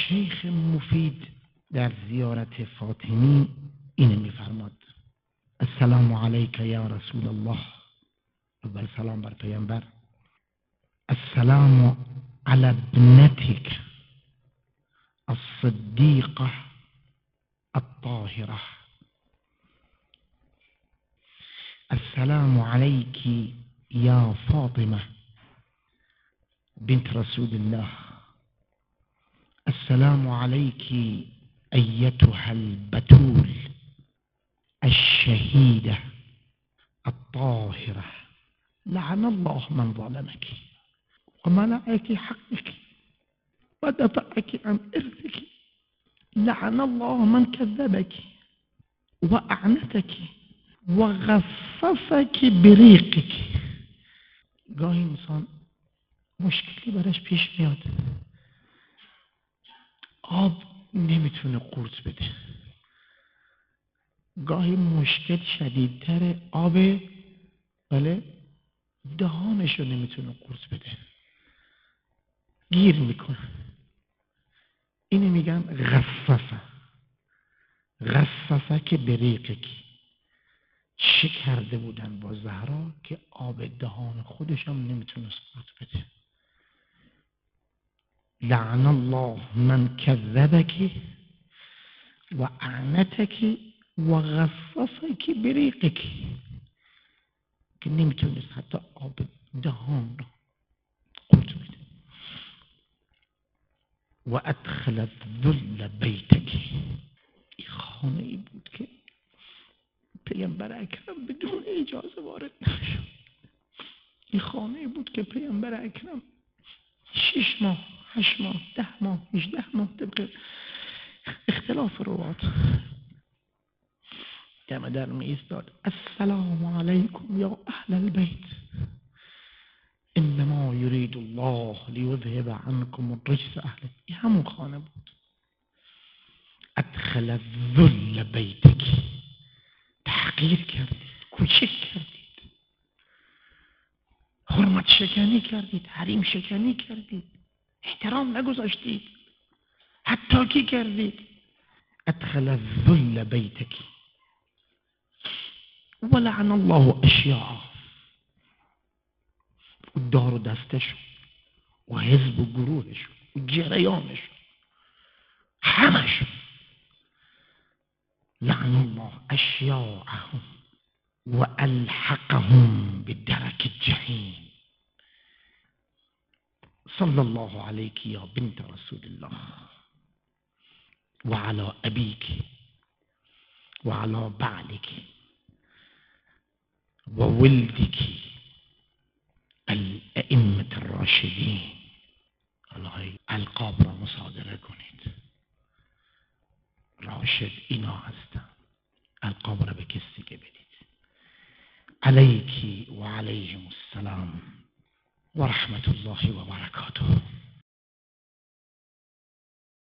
شیخ مفید در زیارت فاطمی اینه میفرماد: السلام علیک یا رسول الله. اول سلام بر پیامبر. السلام علی ابنتک الصدیقه الطاهره. السلام علیک یا فاطمه بنت رسول الله. السلام عليك أيتها البتول الشهيدة الطاهرة. لعن الله من ظلمك ومنعك حقك ودفعك عن إرثك. لعن الله من كذبك وأعنتك وغصصك بريقك. گاهی انسان مشکلی براش پیش میاد، آب نمیتونه قورت بده. گاهی مشکل شدیدتر آب دهانش رو نمیتونه قورت بده، گیر میکنه. اینو میگن غصصه که بریقک. چه کرده بودن با زهرا که آب دهان خودش هم نمیتونست قورت بده. لعن الله من كذبك وأعنتك وغصصك بريقك. که نمیتونست حتی آب دهان رو قورت بده. و ادخل الذل بیتک. این خانه ای بود که پیامبر اکرم بدون اجازه وارد نشد. این خانه ای بود که پیامبر اکرم 6 ماه 8 ماه 10 ماه 18 ماه طبق اختلاف روات دم در می ایستاد. السلام علیکم یا اهل البیت انما یرید الله لیذهب عنکم الرجس اهل. این همون خانه بود. ادخل الذل بیتک. تحقیر کردید، کوچک کردید، حرمت شکنی کردید، حریم شکنی کردید، احترام نگذاشتید، حتی کی کردید. ادخل الذل بیتک ولعن الله اشیاء. و دار و دستش و حزب و گروهش و جریانش همش. لعن الله اشیاءهم و الحقهم بدرک الجحیم. صلى الله عليك يا بنت رسول الله وعلى أبيك وعلى بعلك وولدك الأئمة الراشدين. الله القاب را مصادره کنید. راشد اینا هستن. القاب را به کسی که بدید. عليك وعليهم السلام ورحمة الله وبركاته.